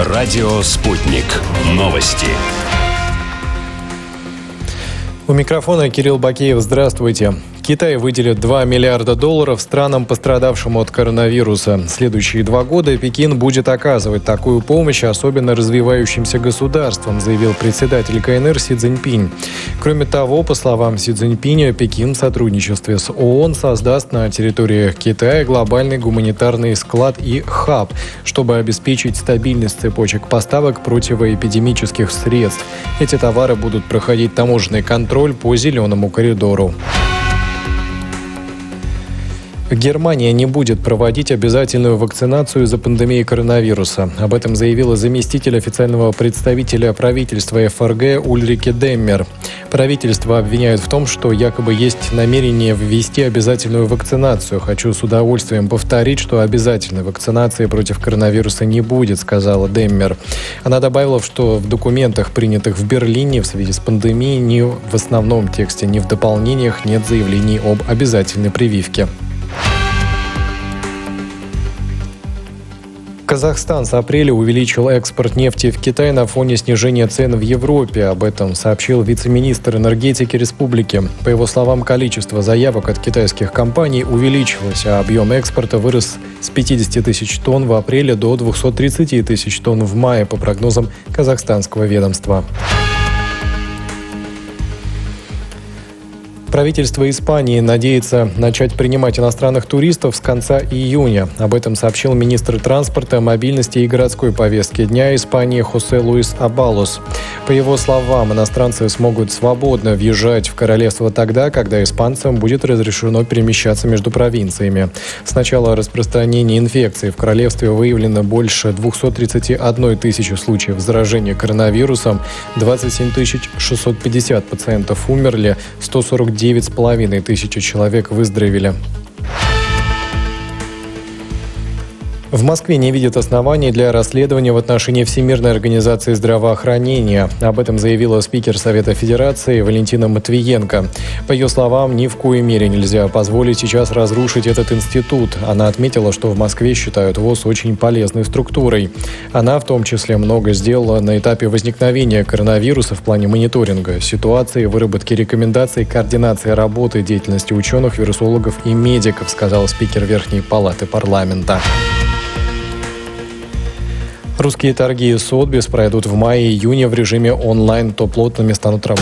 Радио «Спутник». Новости. У микрофона Кирилл Бакеев. Здравствуйте. Китай выделит $2 миллиарда странам, пострадавшим от коронавируса. Следующие 2 года Пекин будет оказывать такую помощь особенно развивающимся государствам, заявил председатель КНР Си Цзиньпинь. Кроме того, по словам Си Цзиньпиня, Пекин в сотрудничестве с ООН создаст на территории Китая глобальный гуманитарный склад и хаб, чтобы обеспечить стабильность цепочек поставок противоэпидемических средств. Эти товары будут проходить таможенный контроль по зеленому коридору. Германия не будет проводить обязательную вакцинацию из-за пандемии коронавируса. Об этом заявила заместитель официального представителя правительства ФРГ Ульрике Деммер. Правительство обвиняют в том, что якобы есть намерение ввести обязательную вакцинацию. «Хочу с удовольствием повторить, что обязательной вакцинации против коронавируса не будет», сказала Деммер. Она добавила, что в документах, принятых в Берлине в связи с пандемией, ни в основном тексте, ни в дополнениях нет заявлений об обязательной прививке. Казахстан с апреля увеличил экспорт нефти в Китай на фоне снижения цен в Европе. Об этом сообщил вице-министр энергетики республики. По его словам, количество заявок от китайских компаний увеличилось, а объем экспорта вырос с 50 тысяч тонн в апреле до 230 тысяч тонн в мае, по прогнозам казахстанского ведомства. Правительство Испании надеется начать принимать иностранных туристов с конца июня. Об этом сообщил министр транспорта, мобильности и городской повестки дня Испании Хосе Луис Абалос. По его словам, иностранцы смогут свободно въезжать в королевство тогда, когда испанцам будет разрешено перемещаться между провинциями. С начала распространения инфекции в королевстве выявлено больше 231 тысячи случаев заражения коронавирусом, 27 650 пациентов умерли, 149,5 тысячи человек выздоровели. В Москве не видят оснований для расследования в отношении Всемирной организации здравоохранения. Об этом заявила спикер Совета Федерации Валентина Матвиенко. По ее словам, ни в коей мере нельзя позволить сейчас разрушить этот институт. Она отметила, что в Москве считают ВОЗ очень полезной структурой. Она в том числе много сделала на этапе возникновения коронавируса в плане мониторинга ситуации, выработки рекомендаций, координации работы, деятельности ученых, вирусологов и медиков, сказал спикер Верхней палаты парламента. Русские торги Сотбис пройдут в мае и июне в режиме онлайн. То плотными станут работать